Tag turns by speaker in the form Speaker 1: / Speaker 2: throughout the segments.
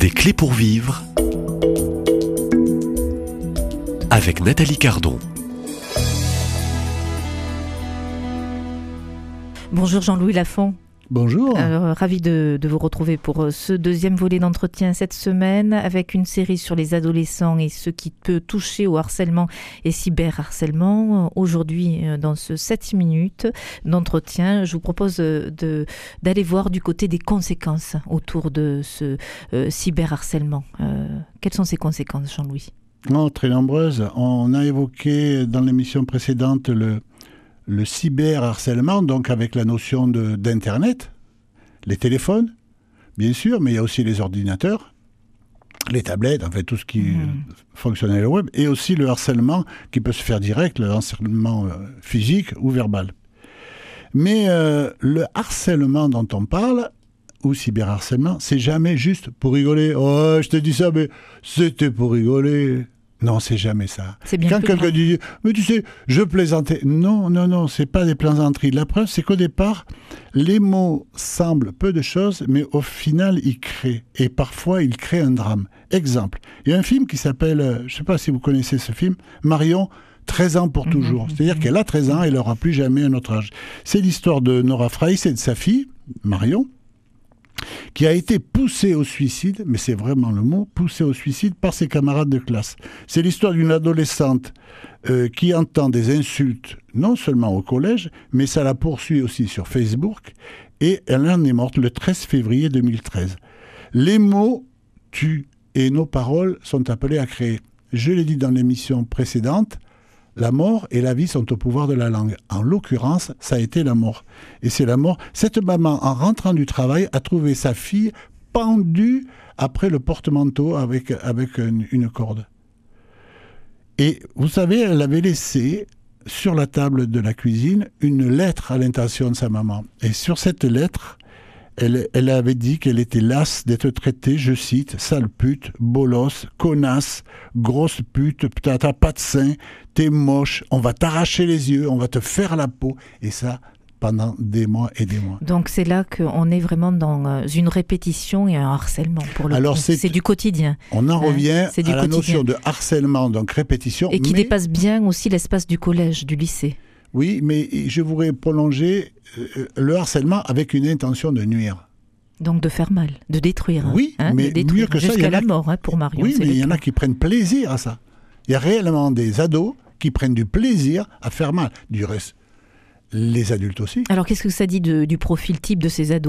Speaker 1: Des clés pour vivre avec Nathalie Cardon.
Speaker 2: Bonjour Jean-Louis Lafont.
Speaker 3: Bonjour.
Speaker 2: Ravi de vous retrouver pour ce deuxième volet d'entretien cette semaine avec une série sur les adolescents et ce qui peut toucher au harcèlement et cyberharcèlement. Aujourd'hui, dans ce 7 minutes d'entretien, je vous propose d'aller voir du côté des conséquences autour de ce cyberharcèlement. Quelles sont ces conséquences, Jean-Louis ?
Speaker 3: Très nombreuses. On a évoqué dans l'émission précédente le cyberharcèlement, donc avec la notion d'Internet, les téléphones, bien sûr, mais il y a aussi les ordinateurs, les tablettes, en fait tout ce qui fonctionne avec le web, et aussi le harcèlement qui peut se faire direct, le harcèlement physique ou verbal. Mais le harcèlement dont on parle, ou cyberharcèlement, c'est jamais juste pour rigoler. Oh, je te dis ça, mais c'était pour rigoler. Non, c'est jamais ça.
Speaker 2: C'est bien
Speaker 3: quand quelqu'un dit « Mais tu sais, je plaisantais ». Non, c'est pas des plaisanteries. La preuve, c'est qu'au départ, les mots semblent peu de choses, mais au final, ils créent. Et parfois, ils créent un drame. Exemple, il y a un film qui s'appelle, je ne sais pas si vous connaissez ce film, Marion, 13 ans pour toujours. C'est-à-dire qu'elle a 13 ans et elle n'aura plus jamais un autre âge. C'est l'histoire de Nora Freiss et de sa fille, Marion, qui a été poussée au suicide, mais c'est vraiment le mot, poussée au suicide par ses camarades de classe. C'est l'histoire d'une adolescente qui entend des insultes, non seulement au collège, mais ça la poursuit aussi sur Facebook, et elle en est morte le 13 février 2013. Les mots tuent, et nos paroles sont appelées à créer. Je l'ai dit dans l'émission précédente, la mort et la vie sont au pouvoir de la langue. En l'occurrence, ça a été la mort. Et c'est la mort. Cette maman, en rentrant du travail, a trouvé sa fille pendue après le porte-manteau avec une corde. Et vous savez, elle avait laissé sur la table de la cuisine une lettre à l'intention de sa maman. Et sur cette lettre, elle avait dit qu'elle était lasse d'être traitée, je cite, « sale pute, bolosse, connasse, grosse pute, t'as pas de sein, t'es moche, on va t'arracher les yeux, on va te faire la peau. » Et ça, pendant des mois et des mois.
Speaker 2: Donc c'est là qu'on est vraiment dans une répétition et un harcèlement pour le coup. C'est du quotidien.
Speaker 3: On en revient à la notion de harcèlement, donc répétition.
Speaker 2: Et qui dépasse bien aussi l'espace du collège, du lycée.
Speaker 3: Oui, mais je voudrais prolonger le harcèlement avec une intention de nuire.
Speaker 2: Donc de faire mal, de détruire.
Speaker 3: Oui, mais mieux que ça,
Speaker 2: jusqu'à la mort pour Marion.
Speaker 3: Oui, mais il y en a qui prennent plaisir à ça. Il y a réellement des ados qui prennent du plaisir à faire mal. Du reste, les adultes aussi.
Speaker 2: Alors qu'est-ce que ça dit du profil type de ces ados ?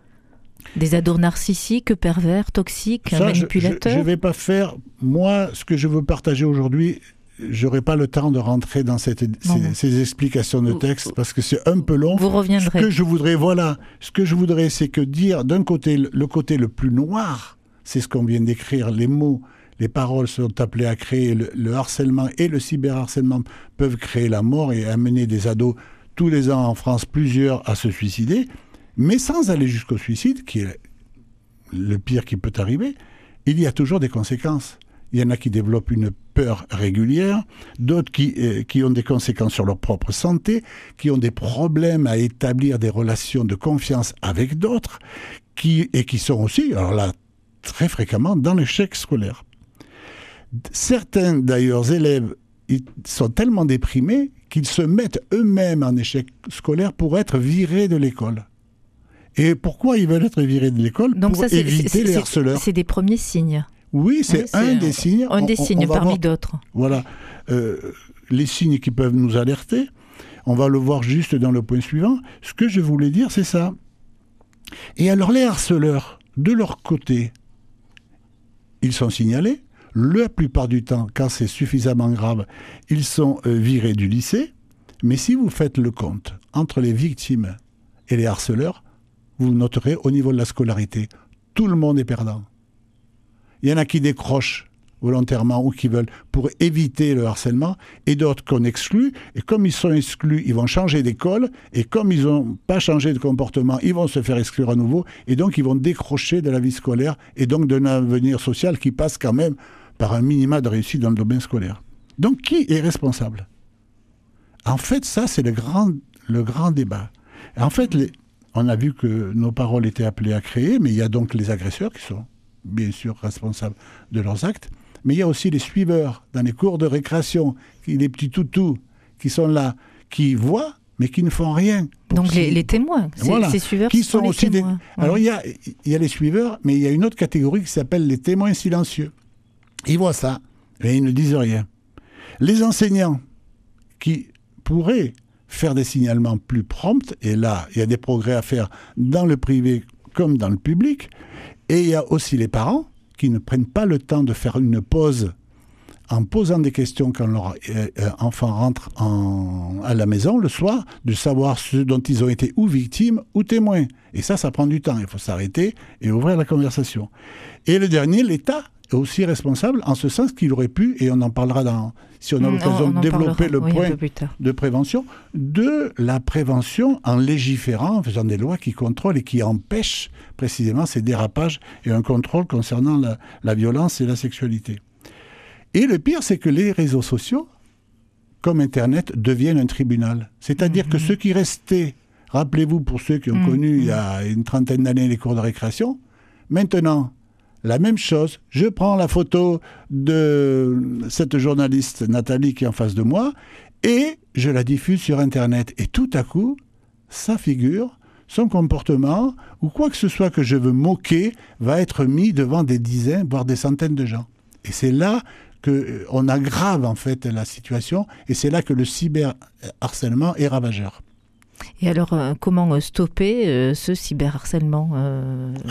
Speaker 2: Des ados narcissiques, pervers, toxiques, manipulateurs ?
Speaker 3: Je ne vais pas faire, moi, ce que je veux partager aujourd'hui. Je n'aurai pas le temps de rentrer dans ces explications de texte parce que c'est un peu long.
Speaker 2: Vous reviendrez.
Speaker 3: Ce que je voudrais, c'est que dire d'un côté, le côté le plus noir, c'est ce qu'on vient d'écrire, les mots, les paroles sont appelées à créer, le harcèlement et le cyberharcèlement peuvent créer la mort et amener des ados tous les ans en France, plusieurs à se suicider, mais sans aller jusqu'au suicide, qui est le pire qui peut arriver, il y a toujours des conséquences. Il y en a qui développent une peur régulière, d'autres qui ont des conséquences sur leur propre santé, qui ont des problèmes à établir des relations de confiance avec d'autres, qui sont aussi, alors là, très fréquemment, dans l'échec scolaire. Certains, d'ailleurs, élèves, ils sont tellement déprimés qu'ils se mettent eux-mêmes en échec scolaire pour être virés de l'école. Et pourquoi ils veulent être virés de l'école ?
Speaker 2: Donc
Speaker 3: pour éviter les harceleurs.
Speaker 2: C'est des premiers signes.
Speaker 3: Oui, c'est un des signes.
Speaker 2: Un des signes parmi d'autres.
Speaker 3: Voilà. Les signes qui peuvent nous alerter, on va le voir juste dans le point suivant. Ce que je voulais dire, c'est ça. Et alors, les harceleurs, de leur côté, ils sont signalés. La plupart du temps, quand c'est suffisamment grave, ils sont virés du lycée. Mais si vous faites le compte entre les victimes et les harceleurs, vous noterez au niveau de la scolarité, tout le monde est perdant. Il y en a qui décrochent volontairement ou qui veulent pour éviter le harcèlement, et d'autres qu'on exclut. Et comme ils sont exclus, ils vont changer d'école, et comme ils n'ont pas changé de comportement, ils vont se faire exclure à nouveau, et donc ils vont décrocher de la vie scolaire, et donc d'un avenir social qui passe quand même par un minima de réussite dans le domaine scolaire. Donc qui est responsable ? En fait, ça c'est le grand débat. En fait, on a vu que nos paroles étaient appelées à créer, mais il y a donc les agresseurs qui sont bien sûr responsables de leurs actes, mais il y a aussi les suiveurs dans les cours de récréation, les petits toutous qui sont là, qui voient, mais qui ne font rien.
Speaker 2: Donc les témoins, ces suiveurs
Speaker 3: qui sont aussi
Speaker 2: témoins.
Speaker 3: Alors il y a les suiveurs, mais il y a une autre catégorie qui s'appelle les témoins silencieux. Ils voient ça, mais ils ne disent rien. Les enseignants qui pourraient faire des signalements plus prompts, et là, il y a des progrès à faire dans le privé comme dans le public, et il y a aussi les parents qui ne prennent pas le temps de faire une pause en posant des questions quand leur enfant rentre à la maison le soir, de savoir ce dont ils ont été ou victimes ou témoins. Et ça prend du temps. Il faut s'arrêter et ouvrir la conversation. Et le dernier, l'État est aussi responsable en ce sens qu'il aurait pu, et on en parlera si on a l'occasion de développer le point de prévention, de la prévention en légiférant, en faisant des lois qui contrôlent et qui empêchent précisément ces dérapages et un contrôle concernant la violence et la sexualité. Et le pire, c'est que les réseaux sociaux, comme Internet, deviennent un tribunal. C'est-à-dire que ceux qui restaient, rappelez-vous pour ceux qui ont connu il y a une trentaine d'années les cours de récréation, maintenant, la même chose, je prends la photo de cette journaliste Nathalie qui est en face de moi et je la diffuse sur Internet. Et tout à coup, sa figure, son comportement ou quoi que ce soit que je veux moquer va être mis devant des dizaines, voire des centaines de gens. Et c'est là qu'on aggrave en fait la situation et c'est là que le cyberharcèlement est ravageur.
Speaker 2: Et alors, comment stopper ce cyberharcèlement, Jean-Louis ?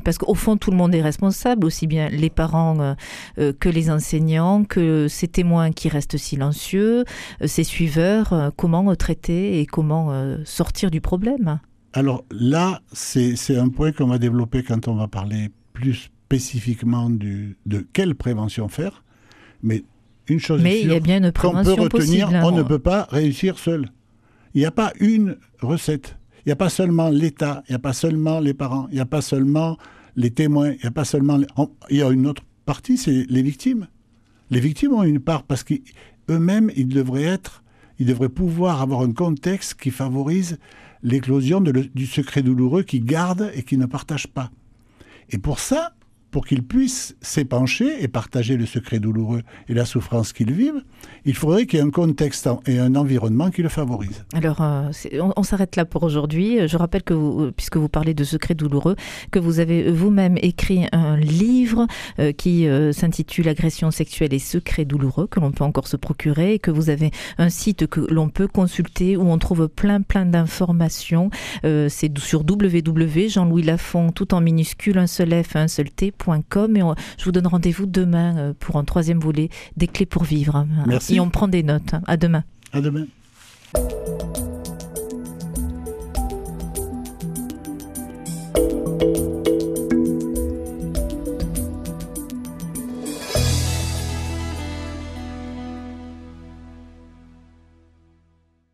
Speaker 2: Parce qu'au fond, tout le monde est responsable, aussi bien les parents que les enseignants, que ces témoins qui restent silencieux, ces suiveurs. Comment traiter et comment sortir du problème ?
Speaker 3: Alors là, c'est un point qu'on va développer quand on va parler plus spécifiquement de quelle prévention faire. Mais une chose est sûre,
Speaker 2: il y a bien une prévention
Speaker 3: qu'on peut retenir,
Speaker 2: possible,
Speaker 3: on ne peut pas réussir seul. Il n'y a pas une recette. Il n'y a pas seulement l'État, il n'y a pas seulement les parents, il n'y a pas seulement les témoins, il n'y a pas seulement... Il y a une autre partie, c'est les victimes. Les victimes ont une part parce qu'eux-mêmes, ils devraient pouvoir avoir un contexte qui favorise l'éclosion du secret douloureux qu'ils gardent et qu'ils ne partagent pas. Et pour ça, pour qu'ils puissent s'épancher et partager le secret douloureux et la souffrance qu'ils vivent, il faudrait qu'il y ait un contexte et un environnement qui le favorisent.
Speaker 2: Alors, on s'arrête là pour aujourd'hui. Je rappelle que vous, puisque vous parlez de secret douloureux, que vous avez vous-même écrit un livre qui s'intitule « Agression sexuelle et secret douloureux » que l'on peut encore se procurer et que vous avez un site que l'on peut consulter où on trouve plein d'informations. C'est sur www.jeanlouislafont, tout en minuscule, un seul F, un seul T.com et je vous donne rendez-vous demain pour un 3e volet des clés pour vivre.
Speaker 3: Merci.
Speaker 2: Et on prend des notes. À demain.
Speaker 3: À demain.